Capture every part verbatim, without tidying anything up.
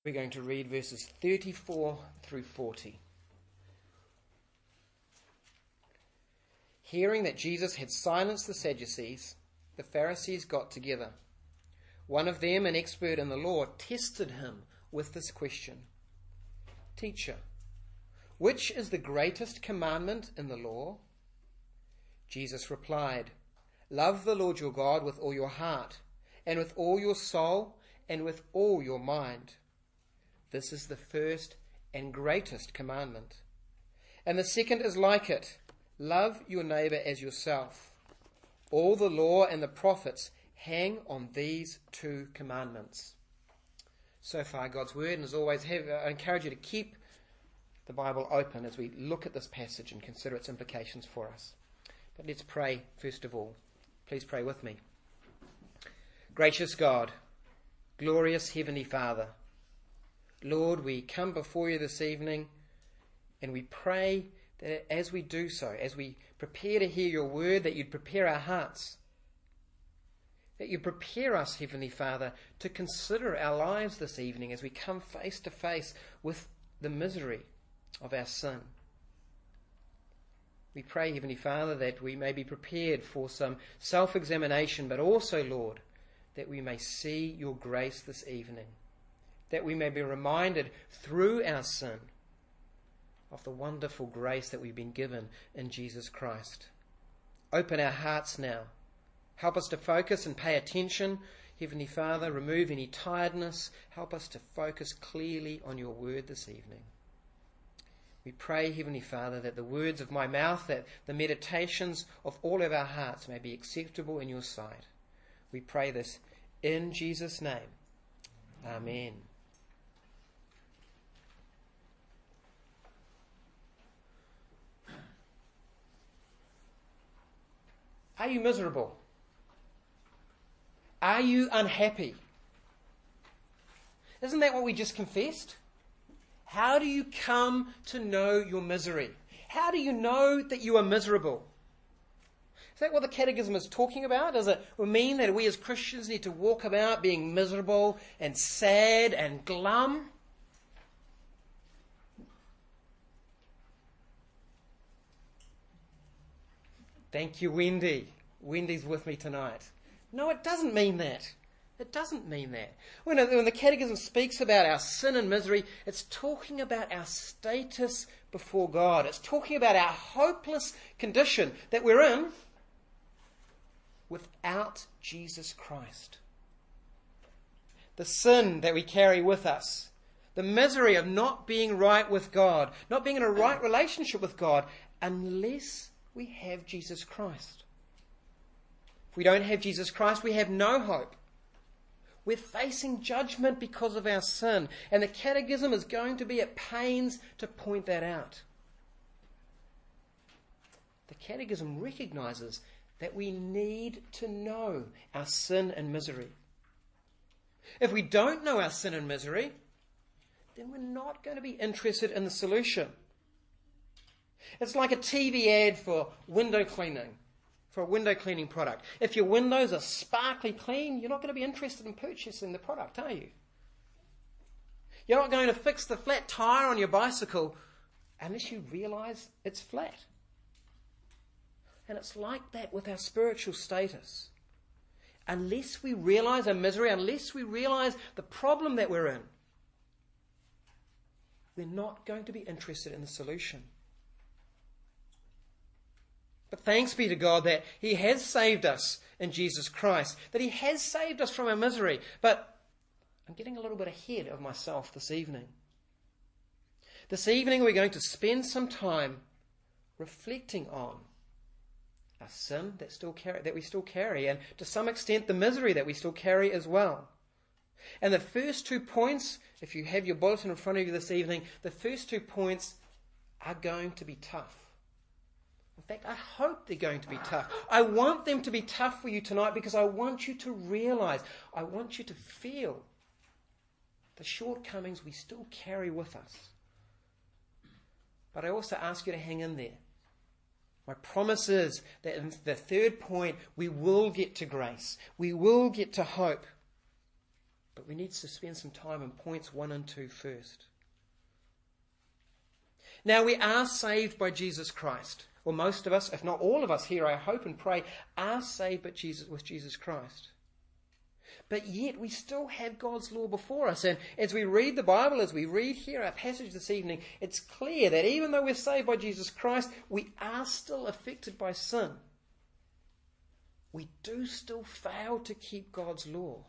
We're going to read verses thirty-four through forty. Hearing that Jesus had silenced the Sadducees, the Pharisees got together. One of them, an expert in the law, tested him with this question. Teacher, which is the greatest commandment in the law? Jesus replied, Love the Lord your God with all your heart, and with all your soul, and with all your mind. This is the first and greatest commandment. And the second is like it. Love your neighbour as yourself. All the law and the prophets hang on these two commandments. So far, God's word, and as always, have, I encourage you to keep the Bible open as we look at this passage and consider its implications for us. But let's pray first of all. Please pray with me. Gracious God, glorious Heavenly Father, Lord, we come before you this evening and we pray that as we do so, as we prepare to hear your word, that you'd prepare our hearts, that you prepare us, Heavenly Father, to consider our lives this evening as we come face to face with the misery of our sin. We pray, Heavenly Father, that we may be prepared for some self-examination, but also, Lord, that we may see your grace this evening, that we may be reminded through our sin of the wonderful grace that we've been given in Jesus Christ. Open our hearts now. Help us to focus and pay attention. Heavenly Father, remove any tiredness. Help us to focus clearly on your word this evening. We pray, Heavenly Father, that the words of my mouth, that the meditations of all of our hearts may be acceptable in your sight. We pray this in Jesus' name. Amen. Are you miserable? Are you unhappy? Isn't that what we just confessed? How do you come to know your misery? How do you know that you are miserable? Is that what the Catechism is talking about? Does it mean that we as Christians need to walk about being miserable and sad and glum? Thank you, Wendy. Wendy's with me tonight. No, it doesn't mean that. It doesn't mean that. When, when the Catechism speaks about our sin and misery, it's talking about our status before God. It's talking about our hopeless condition that we're in without Jesus Christ. The sin that we carry with us, the misery of not being right with God, not being in a right relationship with God, unless we have Jesus Christ. If we don't have Jesus Christ, we have no hope. We're facing judgment because of our sin, and the Catechism is going to be at pains to point that out. The Catechism recognizes that we need to know our sin and misery. If we don't know our sin and misery, then we're not going to be interested in the solution. It's like a T V ad for window cleaning, for a window cleaning product. If your windows are sparkly clean, you're not going to be interested in purchasing the product, are you? You're not going to fix the flat tire on your bicycle unless you realize it's flat. And it's like that with our spiritual status. Unless we realize our misery, unless we realize the problem that we're in, we're not going to be interested in the solution. But thanks be to God that He has saved us in Jesus Christ, that He has saved us from our misery. But I'm getting a little bit ahead of myself this evening. This evening we're going to spend some time reflecting on our sin that still carry, that we still carry, and to some extent the misery that we still carry as well. And the first two points, if you have your bulletin in front of you this evening, the first two points are going to be tough. In fact, I hope they're going to be tough. I want them to be tough for you tonight because I want you to realize, I want you to feel the shortcomings we still carry with us. But I also ask you to hang in there. My promise is that in the third point, we will get to grace. We will get to hope. But we need to spend some time on points one and two first. Now, we are saved by Jesus Christ. Well, most of us, if not all of us here, I hope and pray, are saved by Jesus, with Jesus Christ. But yet we still have God's law before us. And as we read the Bible, as we read here our passage this evening, it's clear that even though we're saved by Jesus Christ, we are still affected by sin. We do still fail to keep God's law.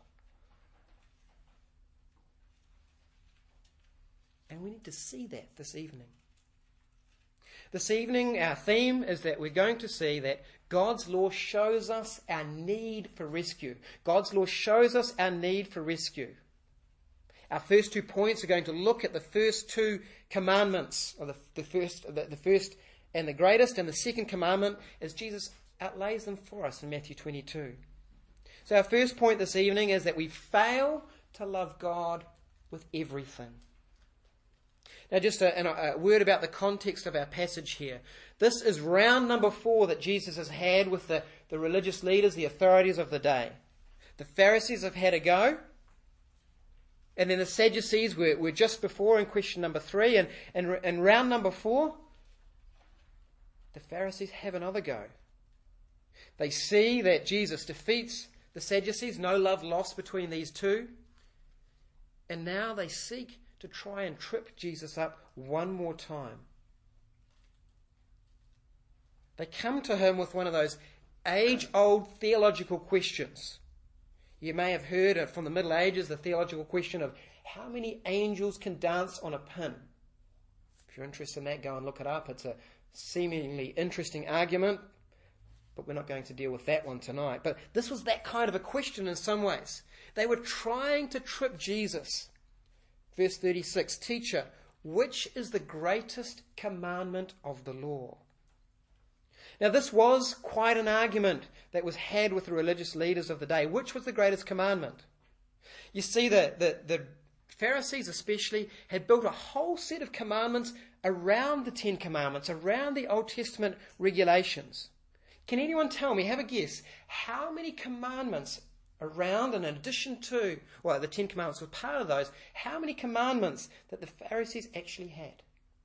And we need to see that this evening. This evening, our theme is that we're going to see that God's law shows us our need for rescue. God's law shows us our need for rescue. Our first two points are going to look at the first two commandments, or the, the first, the, the first and the greatest, and the second commandment as Jesus outlays them for us in Matthew twenty-two. So our first point this evening is that we fail to love God with everything. Now, just a, a word about the context of our passage here. This is round number four that Jesus has had with the, the religious leaders, the authorities of the day. The Pharisees have had a go. And then the Sadducees were, were just before in question number three. And in round number four, the Pharisees have another go. They see that Jesus defeats the Sadducees, no love lost between these two. And now they seek to try and trip Jesus up one more time. They come to him with one of those age-old theological questions. You may have heard from the Middle Ages the theological question of how many angels can dance on a pin. If you're interested in that, go and look it up. It's a seemingly interesting argument, but we're not going to deal with that one tonight. But this was that kind of a question in some ways. They were trying to trip Jesus. Verse thirty-six, Teacher, which is the greatest commandment of the law? Now, this was quite an argument that was had with the religious leaders of the day. Which was the greatest commandment? You see, the, the, the Pharisees especially had built a whole set of commandments around the Ten Commandments, around the Old Testament regulations. Can anyone tell me, have a guess, how many commandments around and in addition to, well, the Ten Commandments were part of those, how many commandments that the Pharisees actually had?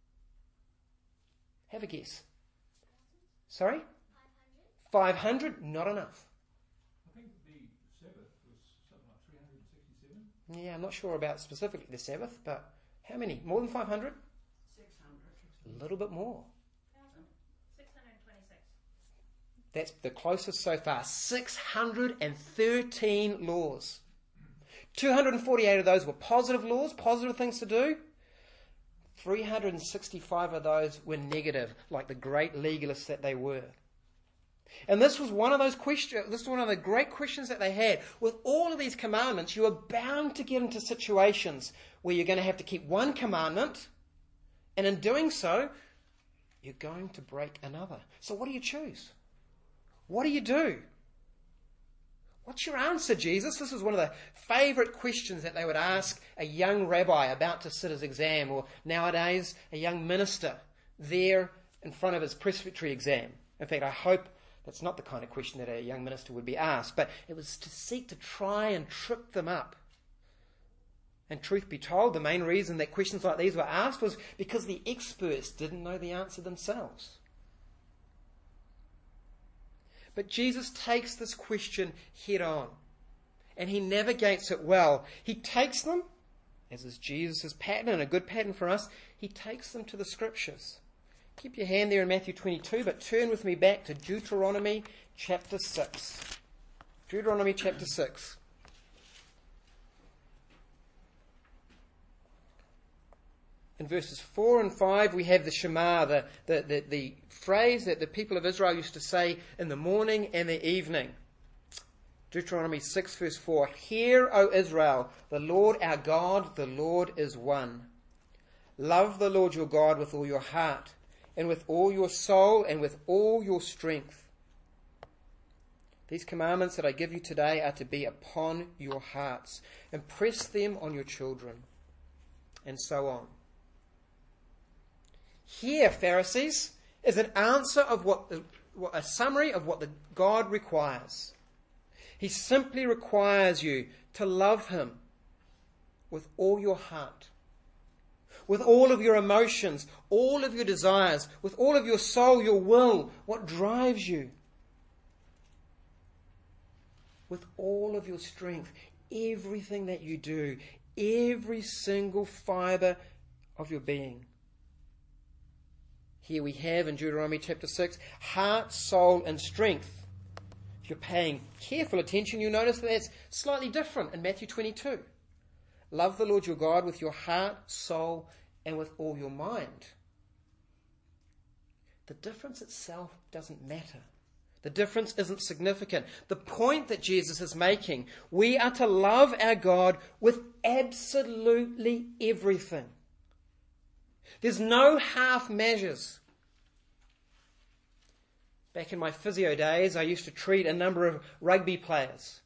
Have a guess. Sorry? five hundred? Not enough. I think the Sabbath was something like three hundred sixty-seven. Yeah, I'm not sure about specifically the Sabbath, but how many? More than five hundred? six hundred. A little bit more. six hundred twenty-six. That's the closest so far. six hundred thirteen laws. two hundred forty-eight of those were positive laws, positive things to do. three hundred sixty-five of those were negative, like the great legalists that they were. And this was one of those questions, this was one of the great questions that they had. With all of these commandments, you are bound to get into situations where you're going to have to keep one commandment, and in doing so, you're going to break another. So what do you choose? What do you do? What's your answer, Jesus? This is one of the favourite questions that they would ask a young rabbi about to sit his exam, or nowadays a young minister there in front of his presbytery exam. In fact, I hope that's not the kind of question that a young minister would be asked, but it was to seek to try and trip them up. And truth be told, the main reason that questions like these were asked was because the experts didn't know the answer themselves. But Jesus takes this question head on, and he navigates it well. He takes them, as is Jesus' pattern and a good pattern for us, he takes them to the Scriptures. Keep your hand there in Matthew twenty-two, but turn with me back to Deuteronomy chapter six. Deuteronomy chapter six. In verses four and five, we have the Shema, the, the, the, the phrase that the people of Israel used to say in the morning and the evening. Deuteronomy six, verse four. Hear, O Israel, the Lord our God, the Lord is one. Love the Lord your God with all your heart, and with all your soul, and with all your strength. These commandments that I give you today are to be upon your hearts. Impress them on your children, and so on. Here, Pharisees, is an answer of what, a summary of what the God requires. He simply requires you to love him with all your heart, with all of your emotions, all of your desires, with all of your soul, your will, what drives you, with all of your strength, everything that you do, every single fibre of your being. Here we have in Deuteronomy chapter six, heart, soul and strength. If you're paying careful attention, you'll notice that that's slightly different in Matthew twenty-two. Love the Lord your God with your heart, soul and with all your mind. The difference itself doesn't matter. The difference isn't significant. The point that Jesus is making, we are to love our God with absolutely everything. There's no half measures. Back in my physio days, I used to treat a number of rugby players.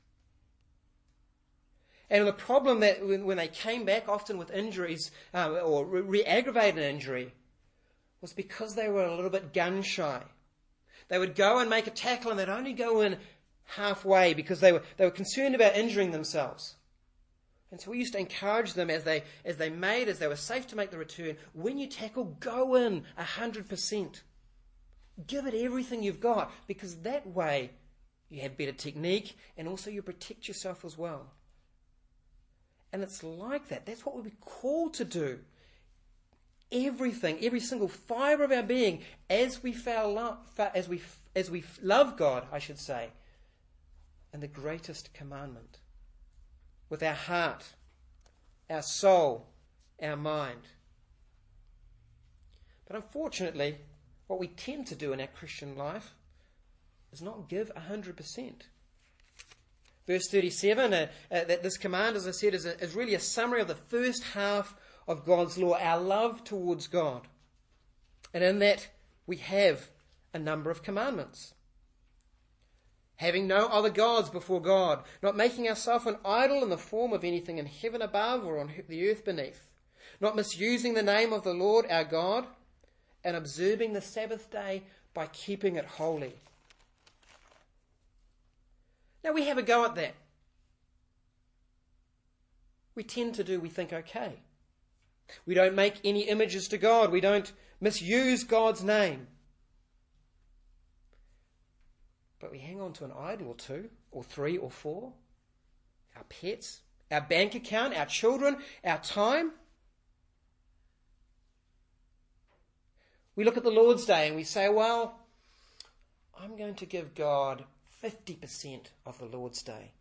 And the problem that when, when they came back often with injuries, um, or re-aggravated injury, was because they were a little bit gun shy. They would go and make a tackle and they'd only go in halfway because they were they were concerned about injuring themselves. And so we used to encourage them as they as they made, as they were safe to make the return, when you tackle, go in a hundred percent. Give it everything you've got, because that way you have better technique and also you protect yourself as well. And it's like that. That's what we'll be called to do. Everything, every single fibre of our being, as we foul, as we as we love God, I should say, and the greatest commandment, with our heart, our soul, our mind. But unfortunately, what we tend to do in our Christian life is not give a hundred percent. Verse thirty-seven, uh, uh, that this command, as I said, is, a, is really a summary of the first half of God's law, our love towards God. And in that we have a number of commandments. Having no other gods before God, not making ourselves an idol in the form of anything in heaven above or on the earth beneath, not misusing the name of the Lord our God, and observing the Sabbath day by keeping it holy. Now we have a go at that. We tend to do, we think, okay. We don't make any images to God. We don't misuse God's name. But we hang on to an idol or two, or three, or four. Our pets, our bank account, our children, our time. We look at the Lord's Day and we say, well, I'm going to give God fifty percent of the Lord's Day.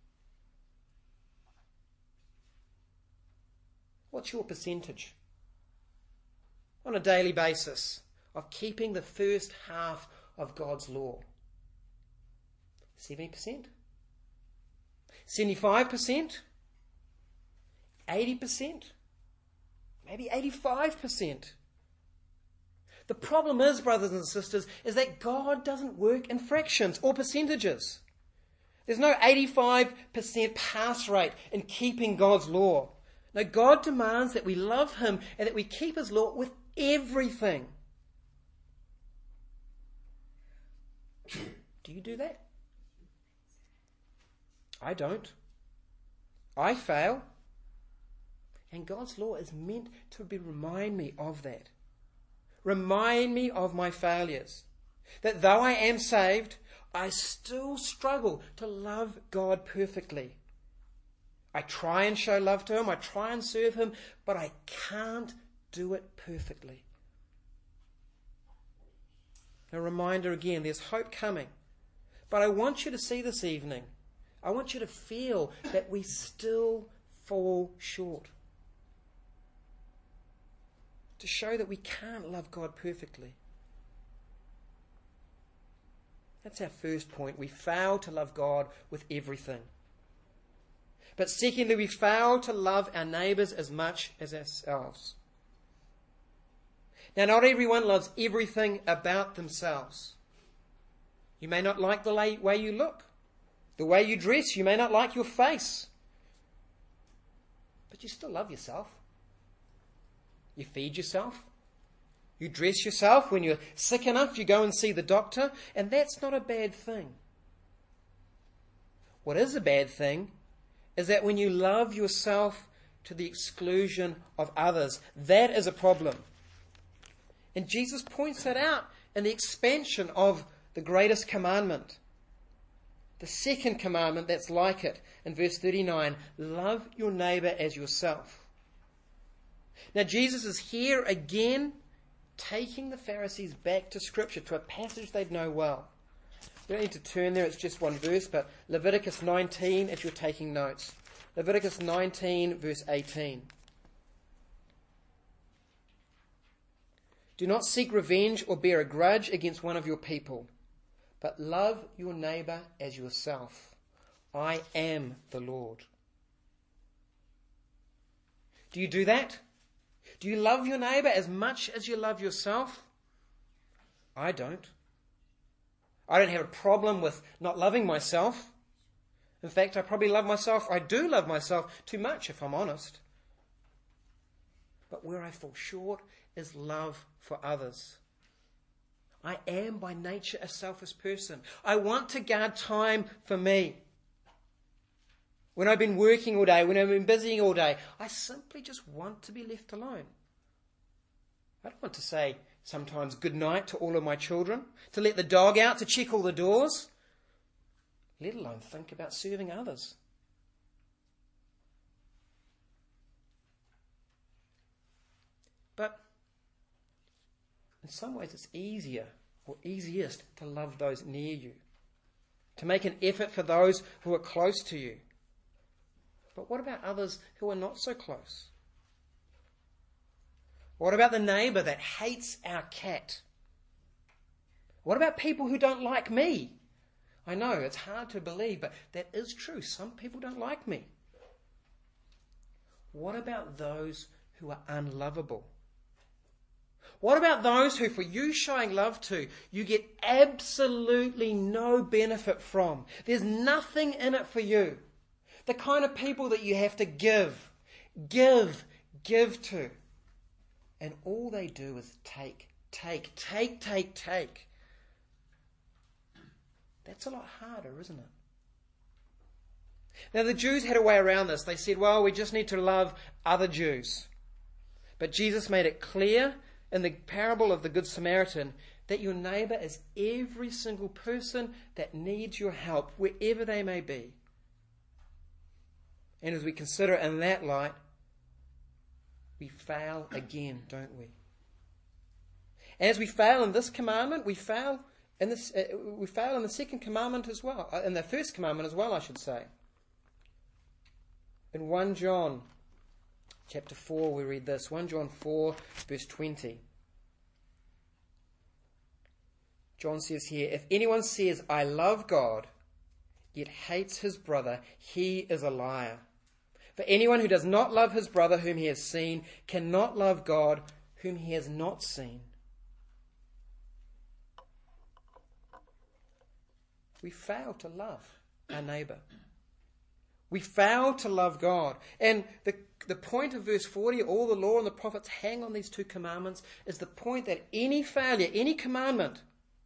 What's your percentage on a daily basis of keeping the first half of God's law? seventy percent? seventy-five percent? eighty percent? Maybe eighty-five percent? The problem is, brothers and sisters, is that God doesn't work in fractions or percentages. There's no eighty-five percent pass rate in keeping God's law. No, God demands that we love Him and that we keep His law with everything. Do you do that? I don't. I fail. And God's law is meant to be, remind me of that. Remind me of my failures. That though I am saved, I still struggle to love God perfectly. I try and show love to Him, I try and serve Him, but I can't do it perfectly. A reminder again, there's hope coming. But I want you to see this evening, I want you to feel that we still fall short. To show that we can't love God perfectly. That's our first point. We fail to love God with everything. But secondly, we fail to love our neighbours as much as ourselves. Now, not everyone loves everything about themselves. You may not like the way you look, the way you dress. You may not like your face. But you still love yourself. You feed yourself. You dress yourself. When you're sick enough, you go and see the doctor. And that's not a bad thing. What is a bad thing is that when you love yourself to the exclusion of others. That is a problem. And Jesus points that out in the expansion of the greatest commandment. The second commandment that's like it in verse thirty-nine, love your neighbour as yourself. Now Jesus is here again taking the Pharisees back to Scripture, to a passage they'd know well. You don't need to turn there, it's just one verse, but Leviticus nineteen, if you're taking notes. Leviticus nineteen, verse eighteen. Do not seek revenge or bear a grudge against one of your people, but love your neighbour as yourself. I am the Lord. Do you do that? Do you love your neighbour as much as you love yourself? I don't. I don't have a problem with not loving myself. In fact, I probably love myself. I do love myself too much, if I'm honest. But where I fall short is love for others. I am by nature a selfish person. I want to guard time for me. When I've been working all day, when I've been busying all day, I simply just want to be left alone. I don't want to say sometimes good night to all of my children, to let the dog out, to check all the doors, let alone think about serving others. But in some ways it's easier or easiest to love those near you, to make an effort for those who are close to you. But what about others who are not so close? What about the neighbour that hates our cat? What about people who don't like me? I know it's hard to believe, but that is true. Some people don't like me. What about those who are unlovable? What about those who, for you showing love to, you get absolutely no benefit from? There's nothing in it for you. The kind of people that you have to give, give, give to. And all they do is take, take, take, take, take. That's a lot harder, isn't it? Now the Jews had a way around this. They said, well, we just need to love other Jews. But Jesus made it clear in the parable of the Good Samaritan that your neighbour is every single person that needs your help, wherever they may be. And as we consider it in that light, we fail again, don't we? And as we fail in this commandment, we fail in this. Uh, we fail in the second commandment as well, uh, in the first commandment as well, I should say. In First John chapter four, we read this: First John four, verse twenty. John says here, "If anyone says, 'I love God,' yet hates his brother, he is a liar. For anyone who does not love his brother whom he has seen cannot love God whom he has not seen." We fail to love our neighbour. We fail to love God. And the, the point of verse forty, all the law and the prophets hang on these two commandments, is the point that any failure, any commandment,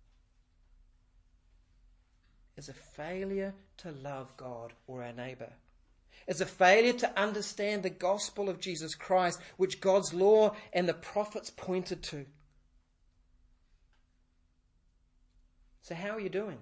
is a failure to love God or our neighbour. Is a failure to understand the gospel of Jesus Christ, which God's law and the prophets pointed to. So how are you doing?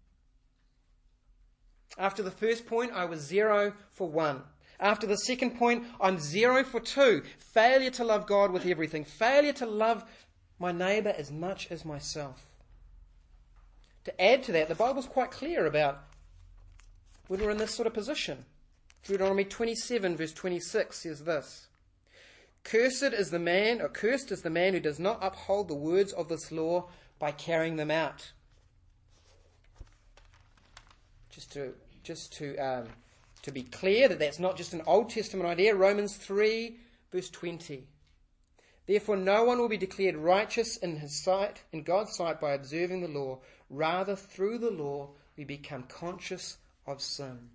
After the first point, I was zero for one. After the second point, I'm zero for two. Failure to love God with everything. Failure to love my neighbour as much as myself. To add to that, the Bible's quite clear about when we're in this sort of position. Deuteronomy twenty-seven, verse twenty-six says this: "Cursed is the man, or cursed is the man who does not uphold the words of this law by carrying them out." Just to just to um, to be clear that that's not just an Old Testament idea. Romans three, verse twenty. "Therefore, no one will be declared righteous in his sight, in God's sight, by observing the law. Rather, through the law, we become conscious of sin."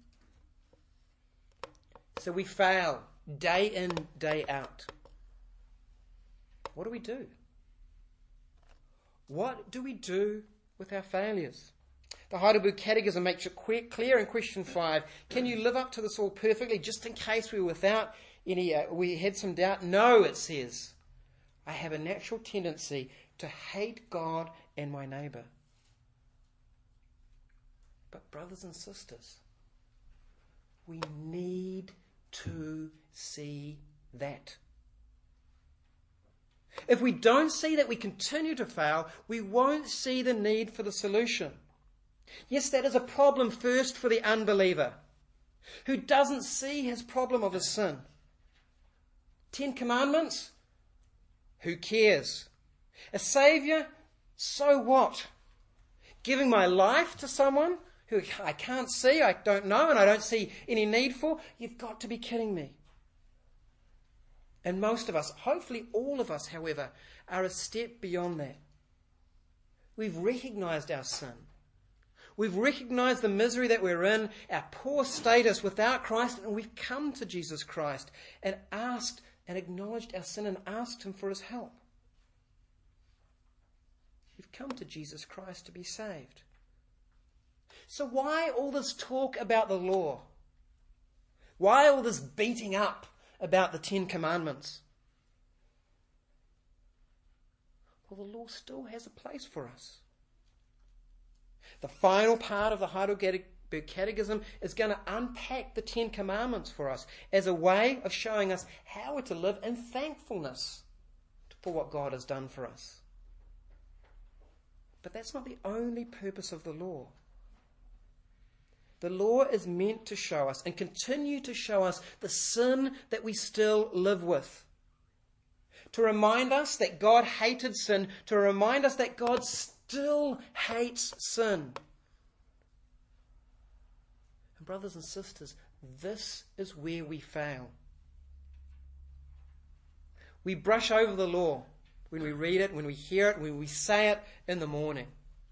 So we fail day in, day out. What do we do? What do we do with our failures? The Heidelberg Catechism makes it clear in question five. Can you live up to this all perfectly, just in case we're without any uh, we had some doubt? No, it says, I have a natural tendency to hate God and my neighbour. But brothers and sisters, we need to see that. If we don't see that we continue to fail, we won't see the need for the solution. Yes, that is a problem first for the unbeliever, who doesn't see his problem of his sin. Ten Commandments? Who cares? A Saviour? So what? Giving my life to someone who I can't see, I don't know, and I don't see any need for? You've got to be kidding me. And most of us, hopefully all of us, however, are a step beyond that. We've recognised our sin. We've recognised the misery that we're in, our poor status without Christ, and we've come to Jesus Christ and asked and acknowledged our sin and asked him for his help. We've come to Jesus Christ to be saved. So why all this talk about the law? Why all this beating up about the Ten Commandments? Well, the law still has a place for us. The final part of the Heidelberg Catechism is going to unpack the Ten Commandments for us as a way of showing us how we're to live in thankfulness for what God has done for us. But that's not the only purpose of the law. The law is meant to show us and continue to show us the sin that we still live with. To remind us that God hated sin, to remind us that God still hates sin. And brothers and sisters, this is where we fail. We brush over the law when we read it, when we hear it, when we say it in the morning.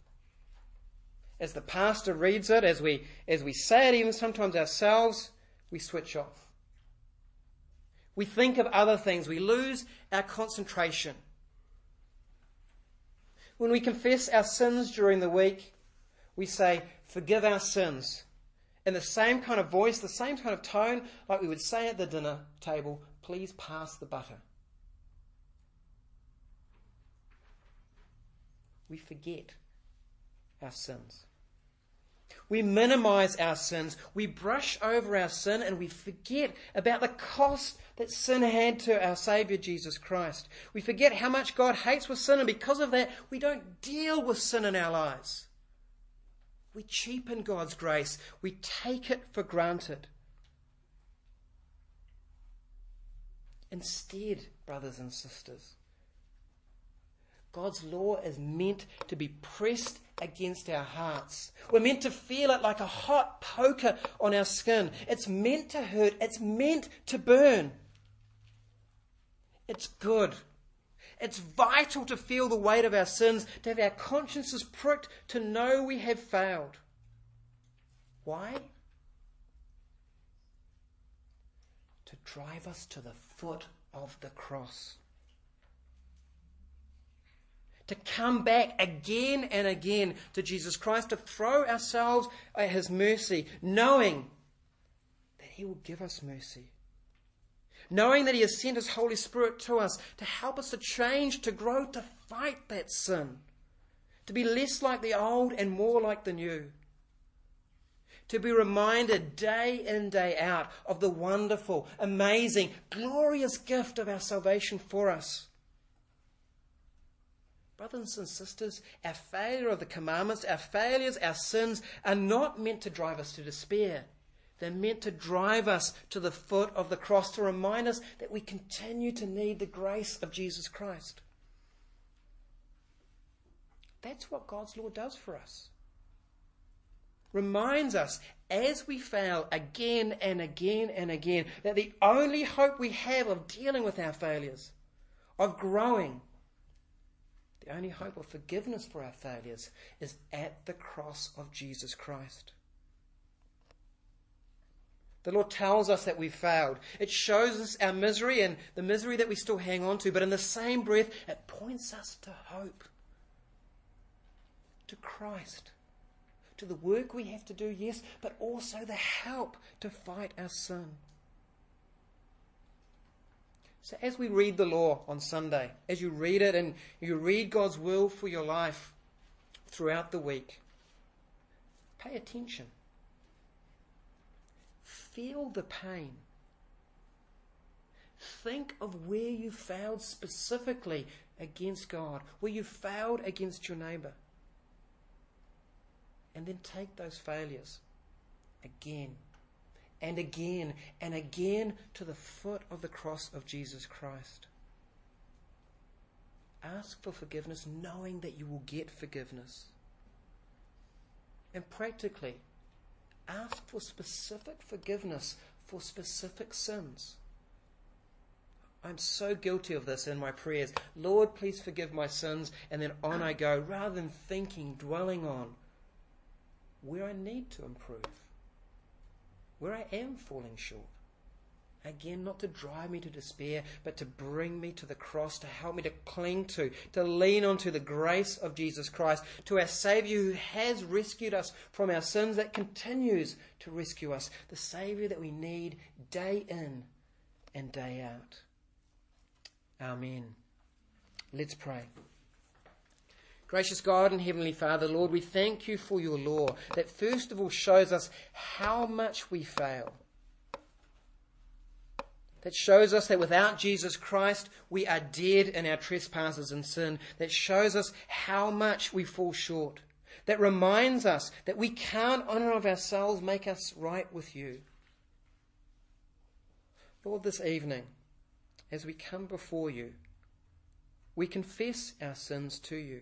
As the pastor reads it, as we as we say it even sometimes ourselves, we switch off. We think of other things. We lose our concentration. When we confess our sins during the week, we say, forgive our sins. In the same kind of voice, the same kind of tone, like we would say at the dinner table, please pass the butter. We forget our sins. We minimize our sins. We brush over our sin and we forget about the cost that sin had to our Saviour Jesus Christ. We forget how much God hates with sin, and because of that, we don't deal with sin in our lives. We cheapen God's grace. We take it for granted. Instead, brothers and sisters, God's law is meant to be pressed against our hearts. We're meant to feel it like a hot poker on our skin. It's meant to hurt. It's meant to burn. It's good. It's vital to feel the weight of our sins, to have our consciences pricked, to know we have failed. Why? To drive us to the foot of the cross. To come back again and again to Jesus Christ, to throw ourselves at his mercy, knowing that he will give us mercy. Knowing that he has sent his Holy Spirit to us to help us to change, to grow, to fight that sin. To be less like the old and more like the new. To be reminded day in, day out of the wonderful, amazing, glorious gift of our salvation for us. Brothers and sisters, our failure of the commandments, our failures, our sins are not meant to drive us to despair. They're meant to drive us to the foot of the cross, to remind us that we continue to need the grace of Jesus Christ. That's what God's law does for us. Reminds us, as we fail again and again and again, that the only hope we have of dealing with our failures, of growing, the only hope of forgiveness for our failures is at the cross of Jesus Christ. The Lord tells us that we've failed. It shows us our misery and the misery that we still hang on to, but in the same breath, it points us to hope, to Christ, to the work we have to do, yes, but also the help to fight our sin. So as we read the law on Sunday, as you read it and you read God's will for your life throughout the week, pay attention. Feel the pain. Think of where you failed specifically against God, where you failed against your neighbour. And then take those failures again and again and again to the foot of the cross of Jesus Christ. Ask for forgiveness, knowing that you will get forgiveness. And practically, ask for specific forgiveness for specific sins. I'm so guilty of this in my prayers. Lord, please forgive my sins. And then on I go, rather than thinking, dwelling on where I need to improve, where I am falling short. Again, not to drive me to despair, but to bring me to the cross, to help me to cling to, to lean onto the grace of Jesus Christ, to our Saviour who has rescued us from our sins, that continues to rescue us, the Saviour that we need day in and day out. Amen. Let's pray. Gracious God and Heavenly Father, Lord, we thank you for your law that first of all shows us how much we fail. That shows us that without Jesus Christ, we are dead in our trespasses and sin. That shows us how much we fall short. That reminds us that we can't, in and of ourselves, make us right with you. Lord, this evening, as we come before you, we confess our sins to you.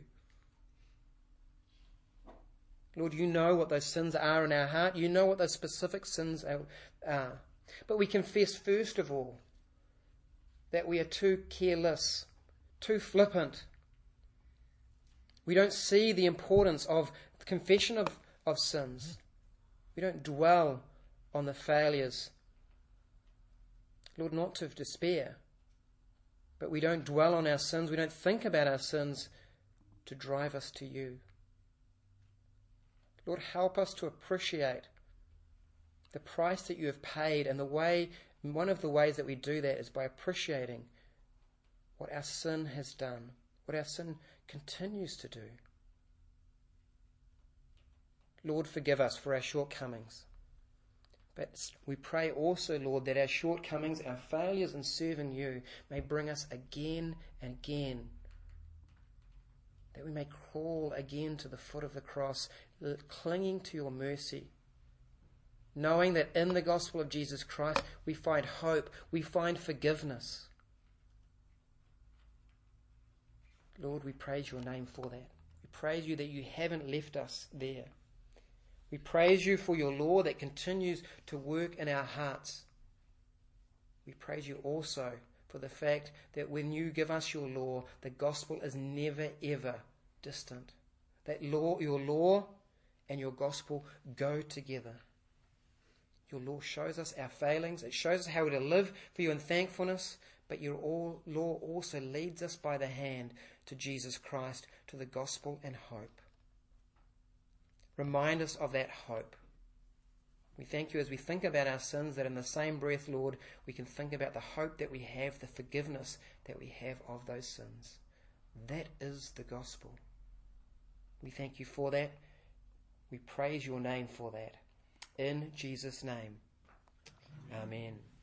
Lord, you know what those sins are in our heart. You know what those specific sins are. But we confess, first of all, that we are too careless, too flippant. We don't see the importance of the confession of, of sins. We don't dwell on the failures. Lord, not to despair, but we don't dwell on our sins. We don't think about our sins to drive us to you. Lord, help us to appreciate the price that you have paid, and the way, one of the ways that we do that is by appreciating what our sin has done, what our sin continues to do. Lord, forgive us for our shortcomings. But we pray also, Lord, that our shortcomings, our failures in serving you, may bring us again and again, that we may crawl again to the foot of the cross, clinging to your mercy, knowing that in the gospel of Jesus Christ we find hope, we find forgiveness. Lord, we praise your name for that. We praise you that you haven't left us there. We praise you for your law that continues to work in our hearts. We praise you also for the fact that when you give us your law, the gospel is never ever distant. That law, your law and your gospel go together. Your law shows us our failings. It shows us how we're to live for you in thankfulness. But your law also leads us by the hand to Jesus Christ, to the gospel and hope. Remind us of that hope. We thank you as we think about our sins, that in the same breath, Lord, we can think about the hope that we have, the forgiveness that we have of those sins. That is the gospel. We thank you for that. We praise your name for that. In Jesus' name. Amen.